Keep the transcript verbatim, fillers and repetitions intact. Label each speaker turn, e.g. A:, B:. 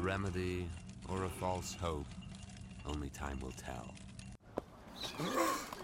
A: remedy or a false hope, only time will tell.